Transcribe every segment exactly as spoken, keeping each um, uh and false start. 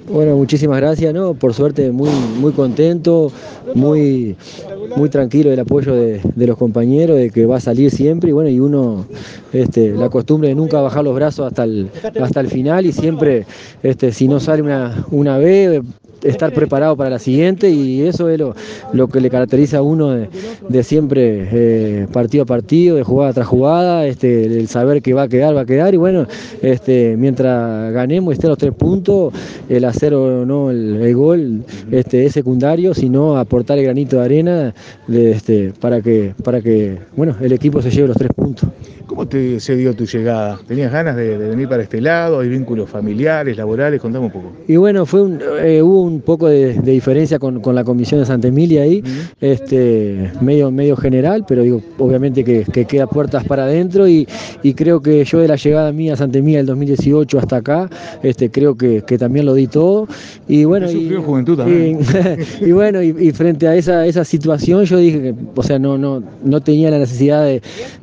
Bueno, muchísimas gracias, ¿no? Por suerte muy, muy contento, muy, muy tranquilo del apoyo de, de los compañeros, de que va a salir siempre, y bueno, y uno, este, la costumbre de nunca bajar los brazos hasta el, hasta el final, y siempre, este, si no sale una, una vez, estar preparado para la siguiente, y eso es lo, lo que le caracteriza a uno de, de siempre, eh, partido a partido, de jugada tras jugada, este, el saber que va a quedar, va a quedar, y bueno, este, mientras ganemos y estén los tres puntos, el hacer o no el, el gol este, es secundario, sino aportar el granito de arena de, este, para que, para que bueno, el equipo se lleve los tres puntos. ¿Cómo te, se dio tu llegada? ¿Tenías ganas de, de venir para este lado? ¿Hay vínculos familiares, laborales? Contame un poco. Y bueno, fue un, eh, hubo un poco de, de diferencia con, con la comisión de Santa Emilia ahí, este, medio, medio general, pero digo, obviamente que, que queda puertas para adentro, y, y creo que yo de la llegada mía a SantaEmilia del dos mil dieciocho hasta acá, este, creo que, que también lo di todo. Y bueno, y, juventud también. Y, y bueno, y, y frente a esa, esa situación yo dije que, o sea, no, no, no tenía la necesidad de,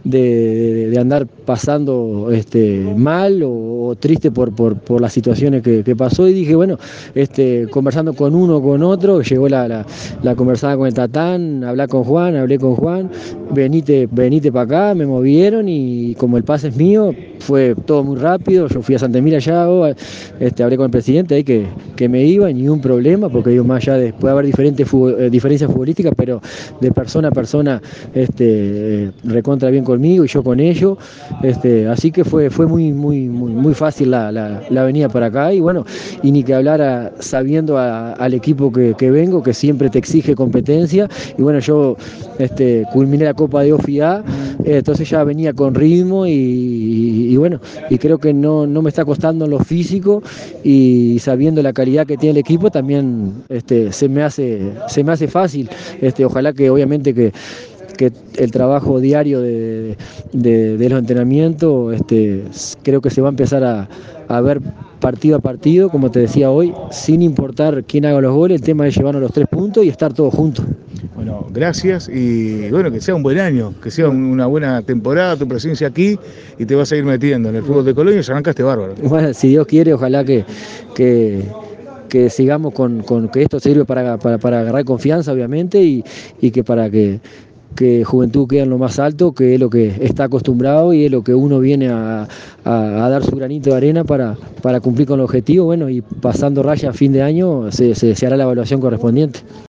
de, de andar pasando este, mal o, o triste por, por, por las situaciones que, que pasó, y dije, bueno, este, conversando con uno, con otro, llegó la, la, la conversada con el Tatán, hablé con Juan, hablé con Juan, venite, venite para acá, me movieron, y como el pase es mío, fue todo muy rápido, yo fui a Santa Emilia ya, este, hablé con el presidente ahí que, que me iba, ni un problema, porque digo, más allá de, puede haber diferentes eh, diferencias futbolísticas, pero de persona a persona, este, eh, recontra bien conmigo y yo con ellos, este, así que fue, fue muy, muy, muy, muy fácil la, la, la venida para acá, y bueno, y ni que hablar a, sabiendo a, al equipo que, que vengo, que siempre te exige competencia, y bueno, yo este, culminé la Copa de OFIA, eh, entonces ya venía con ritmo, y, y, y bueno, y creo que no, no me está costando en lo físico, y sabiendo la calidad que tiene el equipo también este, se me hace, se me hace fácil, este, ojalá que obviamente que que el trabajo diario de, de, de los entrenamientos, este, creo que se va a empezar a, a ver partido a partido, como te decía hoy, sin importar quién haga los goles, el tema es llevarnos los tres puntos y estar todos juntos. Bueno, gracias, y bueno, que sea un buen año, que sea una buena temporada tu presencia aquí, y te vas a ir metiendo en el fútbol de Colonia, y arrancaste bárbaro. Bueno, si Dios quiere, ojalá que, que, que sigamos con, con que esto sirve para, para, para agarrar confianza, obviamente, y, y que para que que Juventud quede en lo más alto, que es lo que está acostumbrado y es lo que uno viene a, a, a dar su granito de arena para, para cumplir con el objetivo, bueno, y pasando raya a fin de año se, se, se hará la evaluación correspondiente.